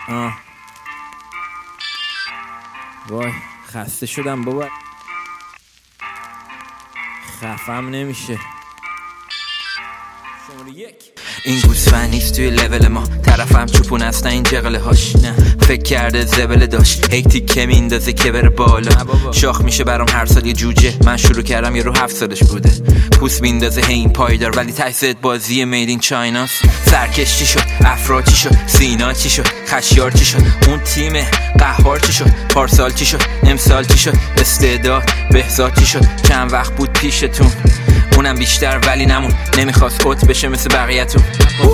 وای خسته شدم بابا، خفم نمیشه. شماره 1 این گوسفند نیست توی لول ما، طرفم چوپون است نه این جغله هاش. فکر کرده زبله داشت هی تیکه میندازه که بره بالا. شاخ میشه برام هر سال یه جوجه، من شروع کردم یه رو 7 سالش بوده. پوست میندازه هی این پایدار، ولی تایست بازی میدین چایناست. سرکش چی شد، افرا چی شد، سینا چی شد، خشیار چی شد، اون تیم قهار چی شد، پارسال چی شد، امسال چی شد، استعداد بهزاد چی شد، چند وقت بود پیشتون اونم بیشتر ولی نمون، نمیخواست اوت بشه مثل بقیه‌تون.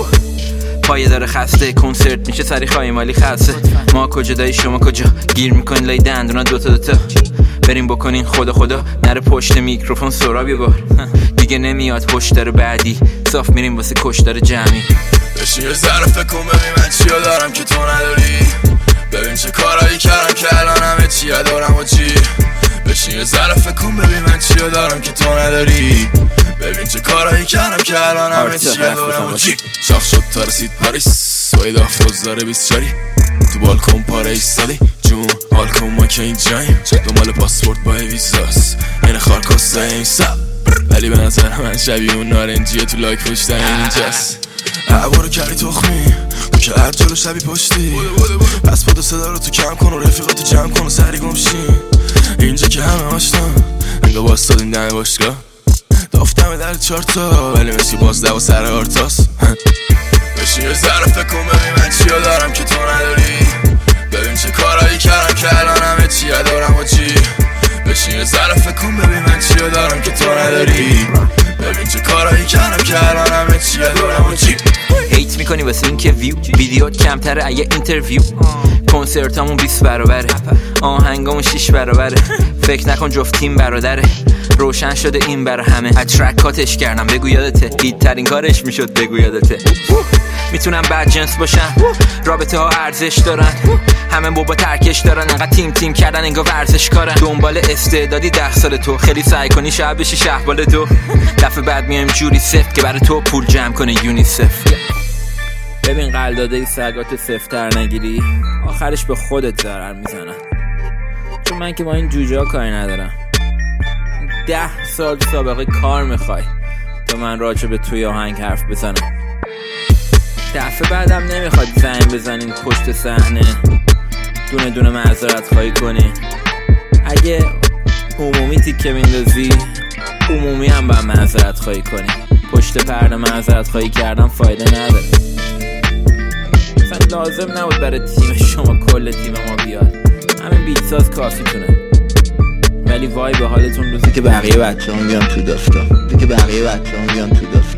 پایه داره خسته، کنسرت میشه سری خواهی مالی خسته. ما کجا دایی شما کجا، گیر میکنین لای دندونا دوتا بریم بکنین خدا نره پشت میکروفون سراب یه بار. دیگه نمیاد پشتر بعدی، صاف میریم واسه کشتار جمعی. بشین یه ذره فکر کن ببین من چیا دارم که تو نداری، ببین چه کارایی کردم که الان همه چیا دارم و چی. بشین یه ذره فکر کن ببین من چیا دارم که تو نداری، ببین چه کارایی کردم که الان همه چیا دارم و چی. شاخ شد تا رسید پاریس، باید آفتاز داره 20 جاری، تو بالکن پاره ایستادی جون حال کن ما که این جاییم. دنبال پاسپورت با ویزاس این خارکاسته این سب، ولی به نظر من شبیه اون نارنجیه تو لایک پشتن اینجاست. عبارو کردی تخمی تو که هر جلو شبی پشتی، پس پاد و صدا رو تو کم کن و رفیقاتو جمع کن و سری گمشین. اینجا که همه آشنا انگاه باستادیم دم باشگاه، دافتمه در 4 تا ولی مثل باز دو سر آرتاس. بشین یه ذره فکر کن ببین من چیا دارم که تو نداری، ببین چه کارایی کردم که الان همه چیا دارم و چی. بشین یه ذره فکر کن ببین من چیا دارم که تو نداری، ببین چه کارایی کردم که الان همه چیا دارم و چی. هیت میکنی واسه این که ویدیو کمتره اگه اینترویو، کنسرتامون 20 برابره، آهنگامون 6 برابره. فکر نکن جفت تیم برادره، روشن شده این برا همه. اترکاتش کردم بگو یادته، هیت ترین کارش میشد بگو یادته. میتونم بد جنس باشن، رابطه ها ارزش دارن، همه بابا ترکش دارن، انقدر تیم کردن انگار ورزش کارن. دنبال استعدادی 10 سال تو، خیلی سعی کنی شب بشی شهبال تو. دفعه بعد میایم جوری سفت که برای تو پول جمع کنه یونیسف. ببین قلداده سگات سفتر نگیری، آخرش به خودت ضرر میزنن. چون من که با این جوجه ها کاری ندارم. 10 سال سابقه کار میخوای تا من راجع به توی آهنگ حرف بزنم. دفعه بعدم نمیخواد زنگ بزنین پشت صحنه دونه دونه معذرت خواهی کنی. اگه عمومی تیکه میندازی عمومی هم باید معذرت خواهی کنی. پشت پرده معذرت خواهی کردن فایده نداره. مثلا لازم نبود برای تیم شما کل تیم ما بیاد، همین بیتساز کافی تونه. ولی وای به حالتون روزی که بقیه بچه هم بیان تو دفتر،